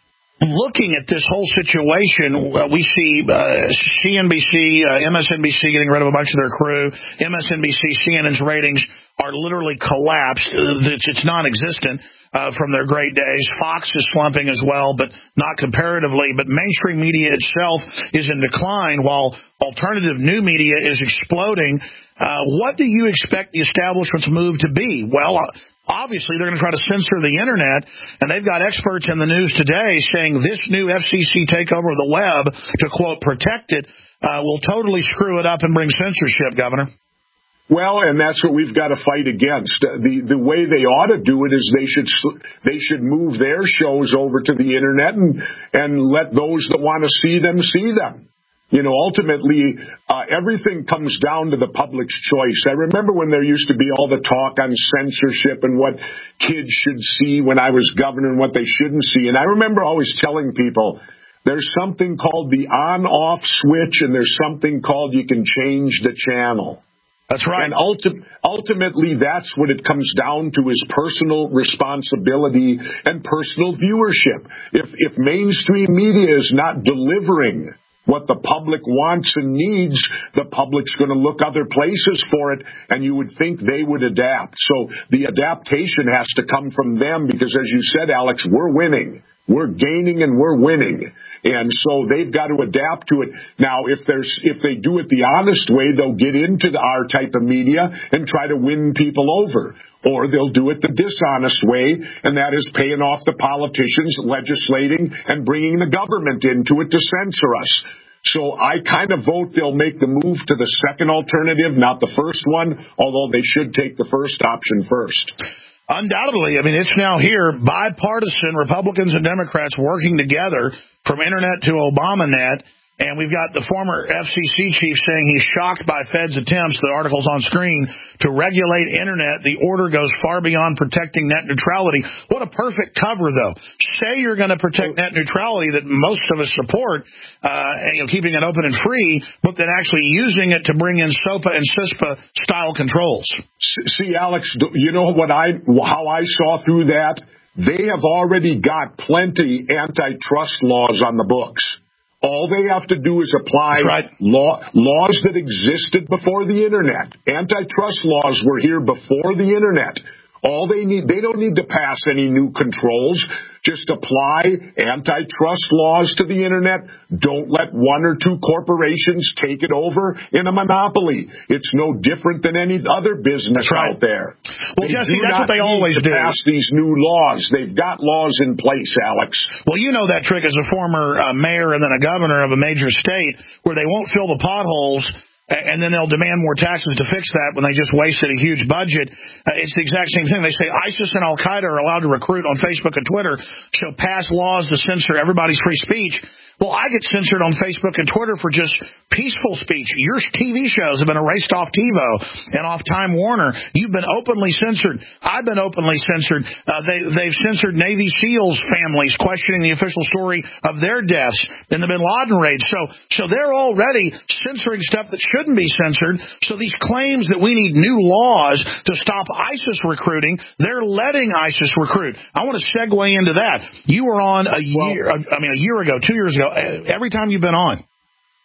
Looking at this whole situation, uh, we see uh, C N B C, uh, M S N B C getting rid of a bunch of their crew. M S N B C, C N N's ratings are literally collapsed. It's, it's non-existent. Uh, from their great days. Fox is slumping as well, but not comparatively. But mainstream media itself is in decline while alternative new media is exploding. Uh, what do you expect the establishment's move to be? Well, uh, obviously they're going to try to censor the Internet, and they've got experts in the news today saying this new F C C takeover of the web, to quote, protect it, uh, will totally screw it up and bring censorship, Governor. Well, and that's what we've got to fight against. The the way they ought to do it is they should they should move their shows over to the Internet and and let those that want to see them see them. You know, ultimately, uh, everything comes down to the public's choice. I remember when there used to be all the talk on censorship and what kids should see when I was governor and what they shouldn't see. And I remember always telling people, there's something called the on-off switch, and there's something called you can change the channel. That's right. And ulti- ultimately, that's what it comes down to, is personal responsibility and personal viewership. If, if mainstream media is not delivering what the public wants and needs, the public's going to look other places for it, and you would think they would adapt. So the adaptation has to come from them because, as you said, Alex, we're winning. We're gaining and we're winning. And so they've got to adapt to it. Now, if there's, if they do it the honest way, they'll get into the, our type of media and try to win people over. Or they'll do it the dishonest way, and that is paying off the politicians, legislating, and bringing the government into it to censor us. So I kind of vote they'll make the move to the second alternative, not the first one, although they should take the first option first. Undoubtedly. I mean, it's now here, bipartisan, Republicans and Democrats working together from Internet to ObamaNet. And we've got the former F C C chief saying he's shocked by Fed's attempts, the article's on screen, to regulate Internet. The order goes far beyond protecting net neutrality. What a perfect cover, though. Say you're going to protect net neutrality that most of us support, uh, you know, keeping it open and free, but then actually using it to bring in SOPA and CISPA-style controls. See, Alex, you know what I how I saw through that? They have already got plenty antitrust laws on the books. All they have to do is apply right. law, laws that existed before the Internet. Antitrust laws were here before the Internet. All they need, they don't need to pass any new controls. Just apply antitrust laws to the Internet. Don't let one or two corporations take it over in a monopoly. It's no different than any other business right. out there. Well, they Jesse, do that's not what they need always to do. pass these new laws. They've got laws in place, Alex. Well, you know that trick as a former uh, mayor and then a governor of a major state, where they won't fill the potholes, and then they'll demand more taxes to fix that when they just wasted a huge budget. Uh, it's the exact same thing. They say ISIS and Al-Qaeda are allowed to recruit on Facebook and Twitter, so pass laws to censor everybody's free speech. Well, I get censored on Facebook and Twitter for just peaceful speech. Your T V shows have been erased off TiVo and off Time Warner. You've been openly censored. I've been openly censored. Uh, they, they've censored Navy SEALs families questioning the official story of their deaths in the Bin Laden raid. So, so they're already censoring stuff that shouldn't be censored. So these claims that we need new laws to stop ISIS recruiting, they're letting ISIS recruit. I want to segue into that. You were on a year, I mean, a year ago, two years ago, every time you've been on.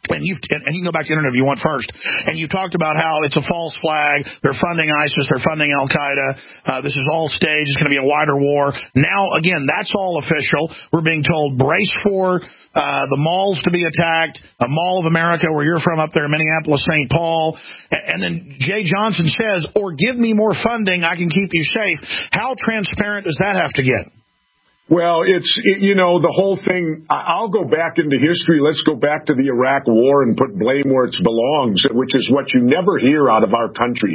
And you and you can go back to the internet if you want first. And you talked about how it's a false flag. They're funding ISIS. They're funding Al Qaeda. Uh, this is all staged. It's going to be a wider war. Now, again, that's all official. We're being told brace for uh, the malls to be attacked. A Mall of America, where you're from, up there in Minneapolis, Saint Paul. And then Jay Johnson says, "Or give me more funding. I can keep you safe." How transparent does that have to get? Well, it's, it, you know, the whole thing, I'll go back into history. Let's go back to the Iraq War and put blame where it belongs, which is what you never hear out of our country.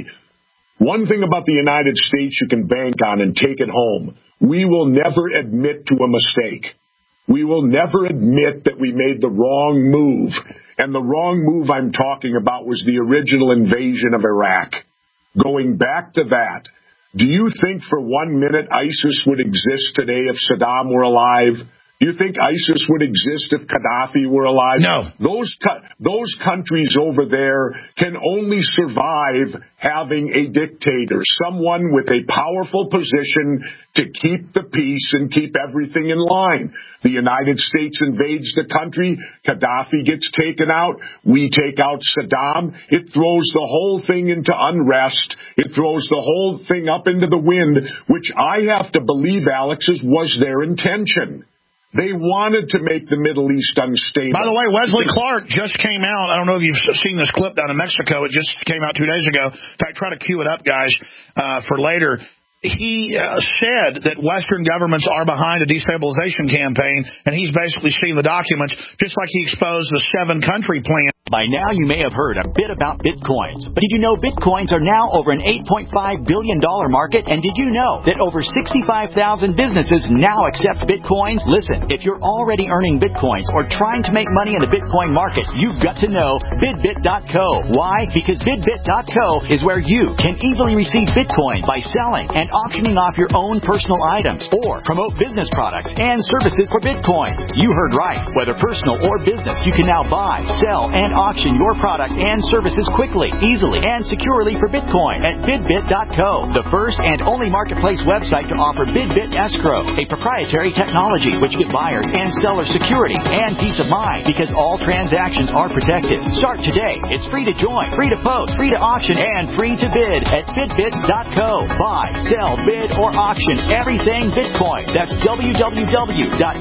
One thing about the United States you can bank on and take it home. We will never admit to a mistake. We will never admit that we made the wrong move. And the wrong move I'm talking about was the original invasion of Iraq. Going back to that. Do you think for one minute ISIS would exist today if Saddam were alive? Do you think ISIS would exist if Gaddafi were alive? No. Those those countries over there can only survive having a dictator, someone with a powerful position to keep the peace and keep everything in line. The United States invades the country. Gaddafi gets taken out. We take out Saddam. It throws the whole thing into unrest. It throws the whole thing up into the wind, which I have to believe, Alex, is, was their intention. They wanted to make the Middle East unstable. By the way, Wesley Clark just came out. I don't know if you've seen this clip down in Mexico. It just came out two days ago. In fact, try to cue it up, guys, uh, for later. He uh, said that Western governments are behind a destabilization campaign, and he's basically seen the documents, just like he exposed the seven-country plan. By now, you may have heard a bit about Bitcoins. But did you know Bitcoins are now over an eight point five billion dollars market? And did you know that over sixty-five thousand businesses now accept Bitcoins? Listen, if you're already earning Bitcoins or trying to make money in the Bitcoin market, you've got to know Bidbit dot co. Why? Because Bidbit dot co is where you can easily receive Bitcoin by selling and auctioning off your own personal items or promote business products and services for Bitcoin. You heard right. Whether personal or business, you can now buy, sell, and auction your product and services quickly, easily, and securely for Bitcoin at Bidbit dot co, the first and only marketplace website to offer Bidbit Escrow, a proprietary technology which gives buyers and sellers security and peace of mind because all transactions are protected. Start today. It's free to join, free to post, free to auction, and free to bid at Bidbit dot co. Buy, sell, bid, or auction everything Bitcoin. That's w w w dot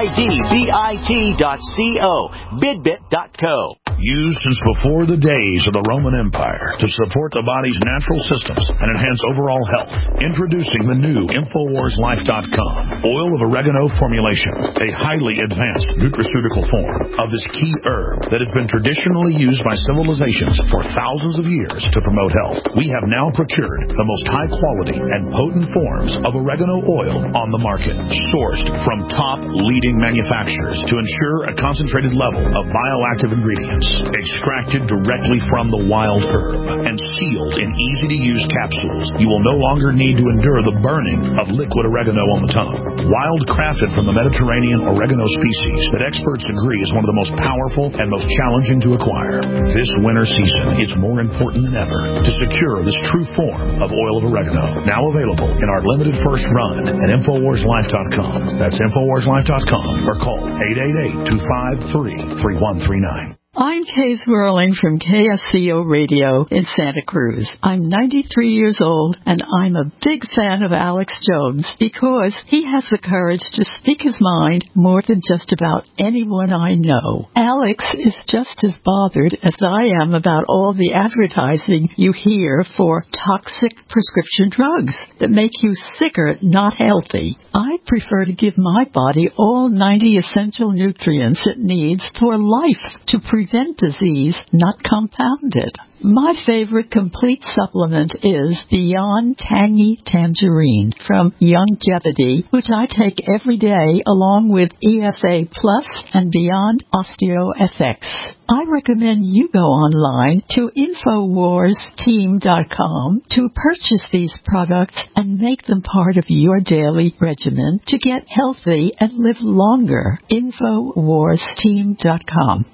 bidbit dot co. Bidbit dot co. Used since before the days of the Roman Empire to support the body's natural systems and enhance overall health. Introducing the new Infowars Life dot com oil of oregano formulation, a highly advanced nutraceutical form of this key herb that has been traditionally used by civilizations for thousands of years to promote health. We have now procured the most high quality and potent forms of oregano oil on the market, sourced from top leading manufacturers to ensure a concentrated level of bioactive ingredients. Extracted directly from the wild herb and sealed in easy-to-use capsules, you will no longer need to endure the burning of liquid oregano on the tongue. Wild crafted from the Mediterranean oregano species that experts agree is one of the most powerful and most challenging to acquire. This winter season, it's more important than ever to secure this true form of oil of oregano. Now available in our limited first run at Infowars Life dot com. That's Infowars Life dot com or call eight eight eight, two five three, three one three nine. I'm Kay Swirling from K S C O Radio in Santa Cruz. I'm ninety-three years old, and I'm a big fan of Alex Jones because he has the courage to speak his mind more than just about anyone I know. Alex is just as bothered as I am about all the advertising you hear for toxic prescription drugs that make you sicker, not healthy. I prefer to give my body all ninety essential nutrients it needs for life to prevent prevent disease, not compound it. My favorite complete supplement is Beyond Tangy Tangerine from Youngevity, which I take every day along with E F A Plus and Beyond OsteoFX. I recommend you go online to Infowars Team dot com to purchase these products and make them part of your daily regimen to get healthy and live longer. Infowars Team dot com.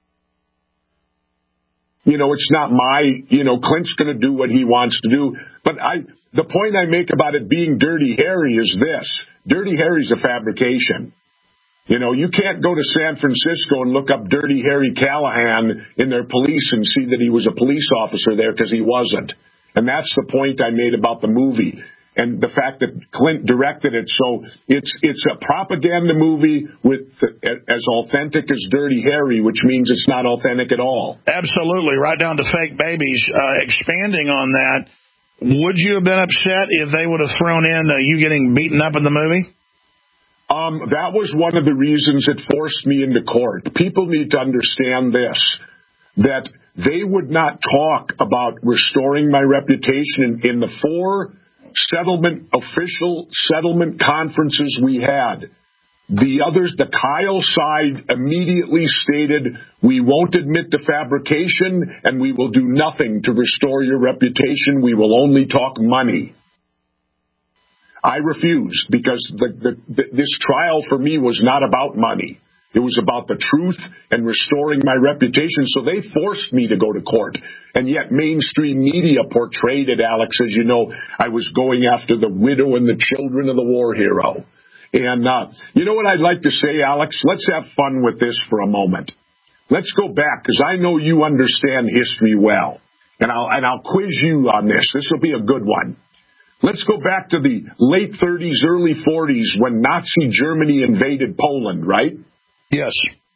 You know, it's not my, you know, Clint's going to do what he wants to do. But I, the point I make about it being Dirty Harry is this. Dirty Harry's a fabrication. You know, you can't go to San Francisco and look up Dirty Harry Callahan in their police and see that he was a police officer there, because he wasn't. And that's the point I made about the movie. And the fact that Clint directed it, so it's it's a propaganda movie with as authentic as Dirty Harry, which means it's not authentic at all. Absolutely, right down to fake babies. Uh, expanding on that, would you have been upset if they would have thrown in uh, you getting beaten up in the movie? Um, that was one of the reasons it forced me into court. People need to understand this, that they would not talk about restoring my reputation in, in the four settlement, official settlement conferences we had. The others, the Kyle side immediately stated, we won't admit to fabrication and we will do nothing to restore your reputation. We will only talk money. I refused, because the, the, the, this trial for me was not about money. It was about the truth and restoring my reputation. So they forced me to go to court. And yet mainstream media portrayed it, Alex, as you know, I was going after the widow and the children of the war hero. And uh, you know what I'd like to say, Alex? Let's have fun with this for a moment. Let's go back, because I know you understand history well. And I'll, and I'll quiz you on this. This will be a good one. Let's go back to the late thirties, early forties, when Nazi Germany invaded Poland, right? Yes.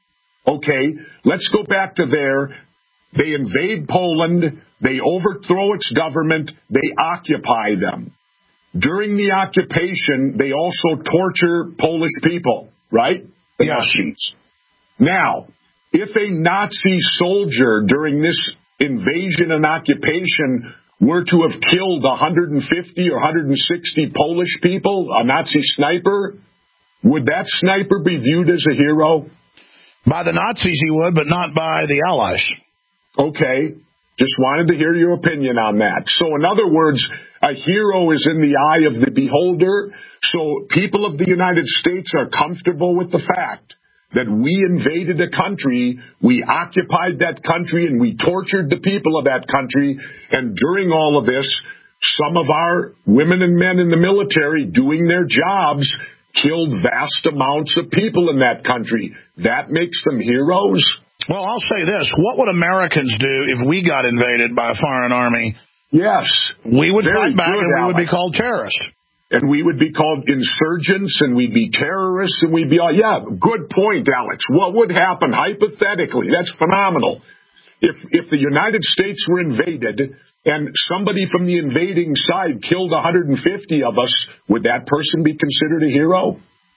Okay, let's go back to there. They invade Poland. They overthrow its government. They occupy them. During the occupation, they also torture Polish people, right? The yes. Nazis. Now, if a Nazi soldier during this invasion and occupation were to have killed one hundred fifty or one hundred sixty Polish people, a Nazi sniper, would that sniper be viewed as a hero? By the Nazis he would, but not by the Allies. Okay. Just wanted to hear your opinion on that. So in other words, a hero is in the eye of the beholder. So people of the United States are comfortable with the fact that we invaded a country, we occupied that country, and we tortured the people of that country. And during all of this, some of our women and men in the military doing their jobs killed vast amounts of people in that country. That makes them heroes? Well, I'll say this. What would Americans do if we got invaded by a foreign army? Yes. We would Very fight back good, and we Alex. would be called terrorists. And we would be called insurgents, and we'd be terrorists, and we'd be all, yeah, good point, Alex. What would happen hypothetically? That's phenomenal. If if the United States were invaded and somebody from the invading side killed one hundred fifty of us, would that person be considered a hero?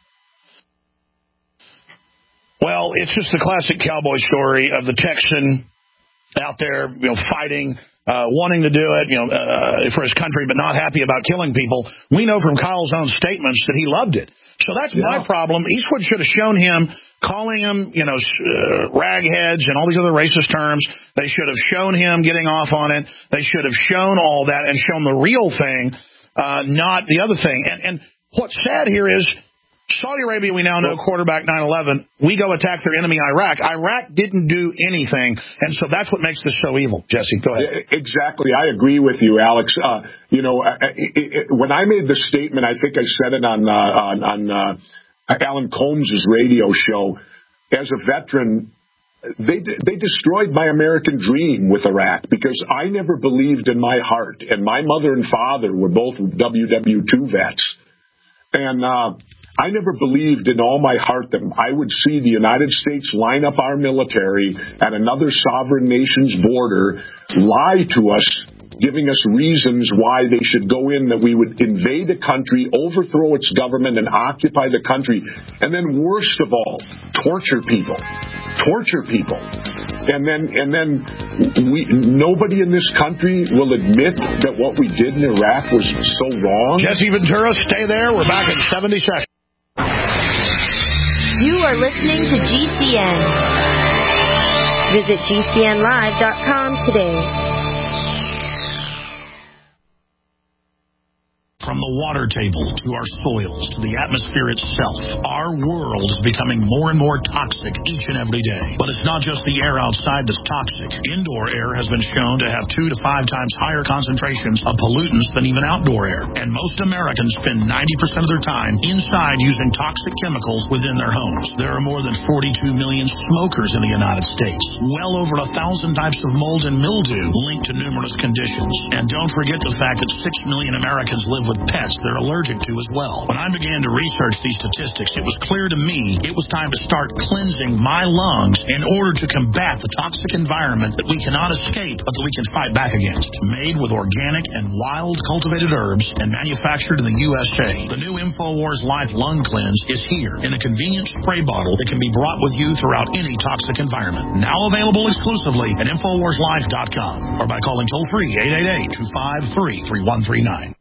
Well, it's just the classic cowboy story of the Texan out there, you know, fighting, uh, wanting to do it, you know, uh, for his country, but not happy about killing people. We know from Kyle's own statements that he loved it. So that's yeah. my problem. Eastwood should have shown him, calling him, you know, uh, ragheads and all these other racist terms. They should have shown him getting off on it. They should have shown all that and shown the real thing, uh, not the other thing. And, and what's sad here is Saudi Arabia, we now know, quarterback nine eleven. We go attack their enemy, Iraq. Iraq didn't do anything, and so that's what makes this so evil. Jesse, go ahead. Exactly. I agree with you, Alex. Uh, you know, it, it, when I made the statement, I think I said it on, uh, on, on uh, Alan Combs' radio show. As a veteran, they they destroyed my American dream with Iraq, because I never believed in my heart, and my mother and father were both W W two vets. And uh I never believed in all my heart that I would see the United States line up our military at another sovereign nation's border, lie to us, giving us reasons why they should go in, that we would invade a country, overthrow its government, and occupy the country. And then worst of all, torture people. Torture people. And then and then we nobody in this country will admit that what we did in Iraq was so wrong. Jesse Ventura, stay there. We're back in seventy seconds. You are listening to G C N. Visit G C N live dot com today. From the water table to our soils to the atmosphere itself, our world is becoming more and more toxic each and every day. But it's not just the air outside that's toxic. Indoor air has been shown to have two to five times higher concentrations of pollutants than even outdoor air. And most Americans spend ninety percent of their time inside using toxic chemicals within their homes. There are more than forty-two million smokers in the United States. Well over a thousand types of mold and mildew linked to numerous conditions. And don't forget the fact that six million Americans live with pets they're allergic to as well. When I began to research these statistics, it was clear to me it was time to start cleansing my lungs in order to combat the toxic environment that we cannot escape but that we can fight back against. Made with organic and wild cultivated herbs and manufactured in the U S A, the new InfoWars Life Lung Cleanse is here in a convenient spray bottle that can be brought with you throughout any toxic environment. Now available exclusively at InfoWars Life dot com or by calling toll free eight eight eight, two five three, three one three nine.